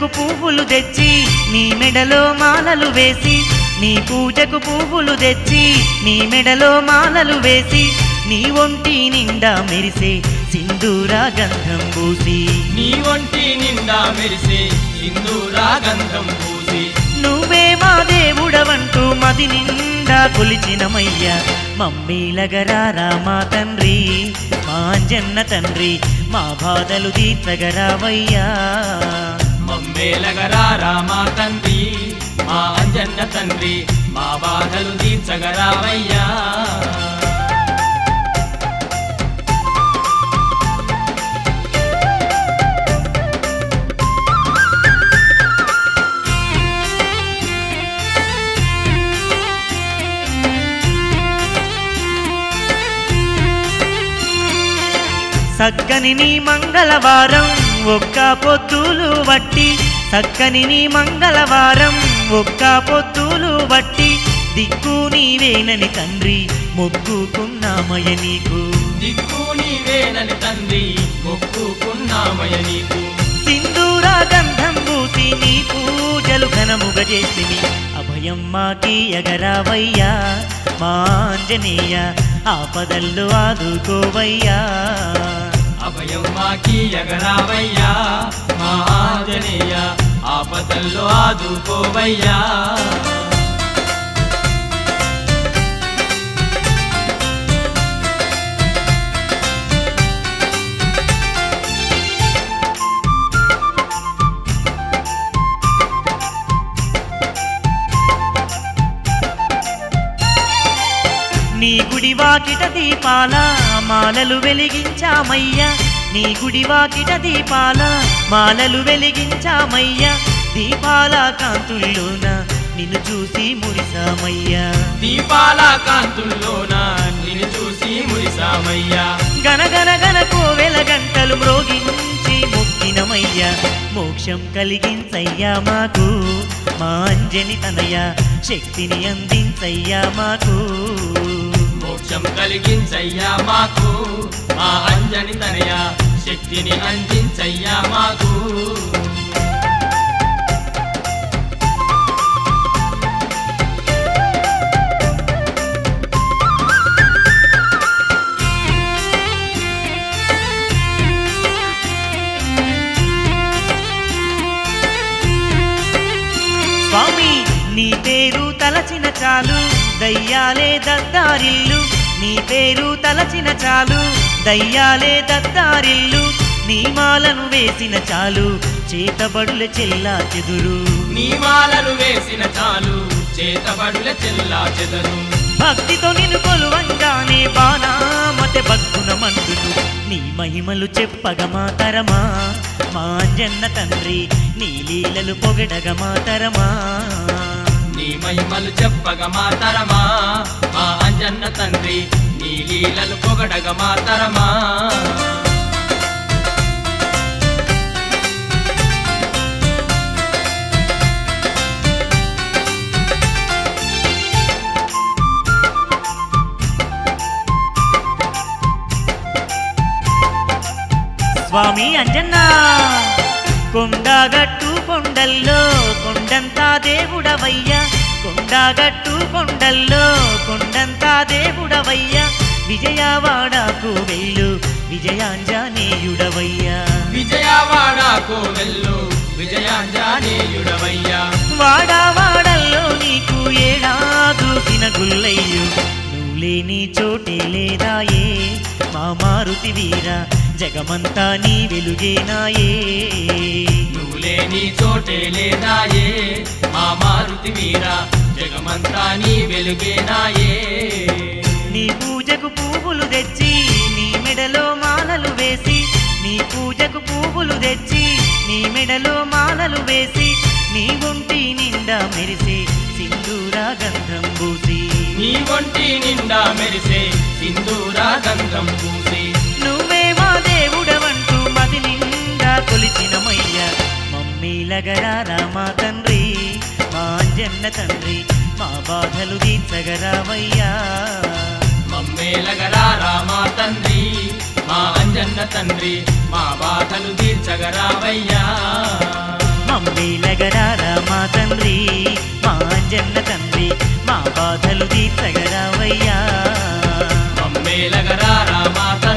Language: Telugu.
పూజకు పువ్వులు తెచ్చి నీ మెడలో మాలలు వేసి నీ పూజకు పువ్వులు తెచ్చి నీ మెడలో మాలలు వేసి నీ ఒంటి నిండా మెరిసే సింధూర గంధం పూసి నీ ఒంటి నిండా మెరిసే సింధూర గంధం పూసి నువ్వే మా దేవుడవంటూ మది నిండా కొలిచినమయ్యా మమ్మీలగరారా మా తండ్రి మా అంజన్న తండ్రి మా బాధలు తీర్చగరావయ్యా మమ్మేలగరారా మా తండ్రి మా అంజన్న తండ్రి మా బాధలు తీర్చగరావయ్యా సక్కని నీ మంగళవారం ఒక్క పొత్తులు వట్టి సక్కని నీ మంగళవారం ఒక్క పొత్తులు వట్టి దిక్కు నీవేనని తండ్రి మొక్కుకున్నామయ నీకు దిక్కు నీవేనని తండ్రి మొక్కుకున్నామయ నీకు సింధూర గంధం పూసి నీ పూజలు ఘనముగా చేసిని అభయం మాకి ఎగరావయ్యా మా ఆంజనేయ ఆపదల్లో ఆదుకోవయ్యా అభయం మాకి ఎగరావయ్యా మా ఆంజనేయ ఆపదల్లో ఆదుకోవయ్యా నీ గుడి వాకిట దీపాల మాలలు వెలిగించామయ్యా నీ గుడి వాకిట దీపాల మాలలు వెలిగించామయ్యా దీపాల కాంతుల్లోన నిన్ను చూసి మురిసామయ్యా దీపాల కాంతుల్లోన నిన్ను చూసి మురిసామయ్యా గనగన గన కోవెల గంటలు మ్రోగించి మొక్కినమయ్యా మోక్షం కలిగించయ్యా మాకు మా అంజని తనయ శక్తిని అందించయ్యా మాకు మోక్షం కలిగించయ్యా మాకు మా అంజని తనయ శక్తిని అందించయ్యా మాకు స్వామి నీ పేరు తలచిన చాలు దయ్యాలే దద్దారిల్లు నీ పేరు తలచిన చాలు దయ్యాలే దద్దారిల్లు నీ మాలను వేసిన చాలు చేతబడుల చెల్లా చెదురు నీ మాలను వేసిన చాలు చేతబడుల చెల్లా చెదరు భక్తితో నిన్ను కొలువంగానే బాణామతే భక్తున మండును నీ మహిమలు చెప్పగ మాతరమా మా అంజన్న తండ్రి నీ లీలలు పొగడగ మాతరమా నీ మహిమలు చెప్పగ మాతరమా మా అంజన్న తండ్రి నీ లీలలు పొగడగ మాతరమా స్వామి అంజన్నా కొండగట్టు కొండల్లో కొండంతా దేవుడవయ్యా కొండగట్టు కొండల్లో కొండంతా దేవుడవయ్యా విజయవాడకు వెళ్ళు విజయాంజనేయుడవయ్యా విజయవాడకు వెళ్ళు విజయాంజనేయుడవయ్యా వాడవాడల్లో నీకు ఏడాదూసిన గుల్లయ్యు నువ్వు లేని చోటే లేదాయే మా మారుతి వీర జగమంతా నీ వెలుగేనాయే నువ్వు లేని చోటే లేదాయే మా మారుతి వీర జగమంతా నీ వెలుగేనాయే నీ పూజకు పువ్వులు తెచ్చి నీ మెడలో మాలలు వేసి నీ పూజకు పువ్వులు తెచ్చి నీ మెడలో మాలలు వేసి నీ ఒంటి నిండా మెరిసే సింధూర గంధం పూసి నీ ఒంటి నిండా మెరిసే సింధూర గంధం పూసి నువ్వే మా దేవుడవంటూ మది నిండా కొలిచినమయ్యా మమ్మీలగరారా మా తండ్రి మా అంజన్న తండ్రి మా బాధలు తీర్చగరావయ్యా మమ్మేలగరారా మా తండ్రి మా అంజన్న తండ్రి మా బాధలు తీర్చగరావయ్యా మమ్మేలగరారా మా తండ్రి మా అంజన్న తండ్రి మా బాధలు తీర్చగరావయ్యా మమ్మేలగరారా మా